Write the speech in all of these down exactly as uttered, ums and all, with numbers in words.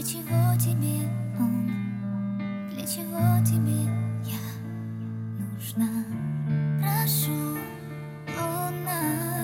чего тебе он? Для чего тебе я нужна? Прошу, луна,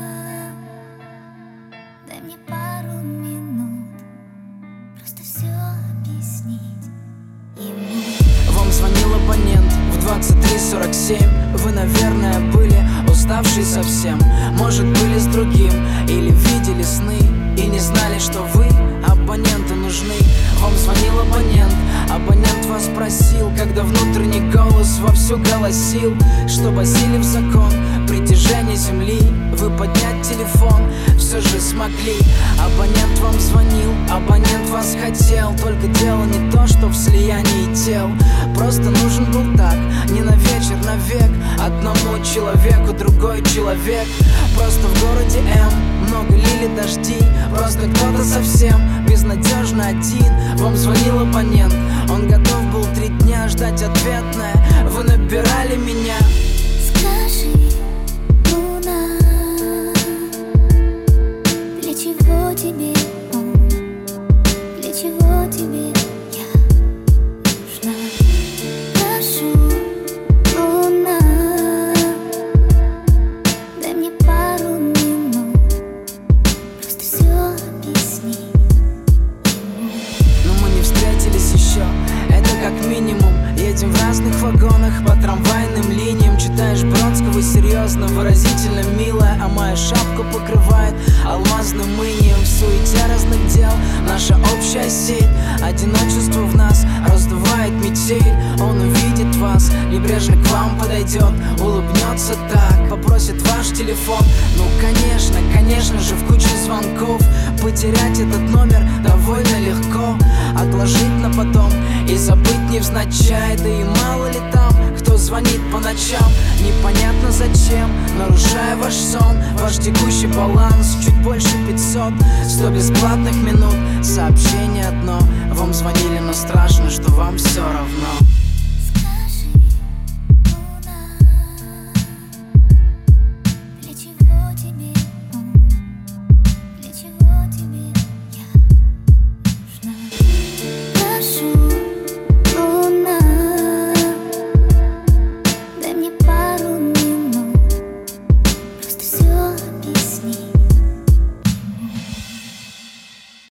дай мне пару минут просто все объяснить ему. Вам звонил абонент в двадцать три сорок семь. Вы, наверное, были уставшие совсем. Может, были с другим или видели сны и не знали, что вы абоненту нужны. Вам звонил абонент, абонент вас просил, когда внутренний голос вовсю голосил, чтобы, осилив закон притяжения земли, вы поднять телефон все же смогли. Абонент вам звонил, абонент вас хотел, только дело не то, что в слиянии тел. Просто нужен был так, не на вечер, на век, одному человеку другой человек. Просто в городе М много лили дожди, просто кто-то совсем безнадежно один. Вам звонил абонент, он готов был три дня ждать ответное. Вы набирали меня. Скажи, луна, для чего тебе он? Для чего тебе я нужна? Прошу, луна, дай мне пару минут просто все объяснить ему. Но мы не встретились еще, это как минимум. Едем в разных вагонах по трамвайным линиям. Читаешь Бродского серьезно, выразительно милая, а моя шапку покрывает алмазным инием. В суете разных дел наша общая сеть, одиночество в нас раздувает метель. Он увидит вас, небрежно к вам подойдет, улыбнется так, попросит ваш телефон. Ну конечно, конечно же, в куче звонков потерять этот номер довольно легко, отложить на потом и забыть невзначай. Да и мало ли там, кто звонит по ночам, непонятно зачем, нарушая ваш сон, ваш текущий баланс чуть больше пятьсот. Сто бесплатных минут, сообщение одно. Вам звонили, но страшно, что вам все равно.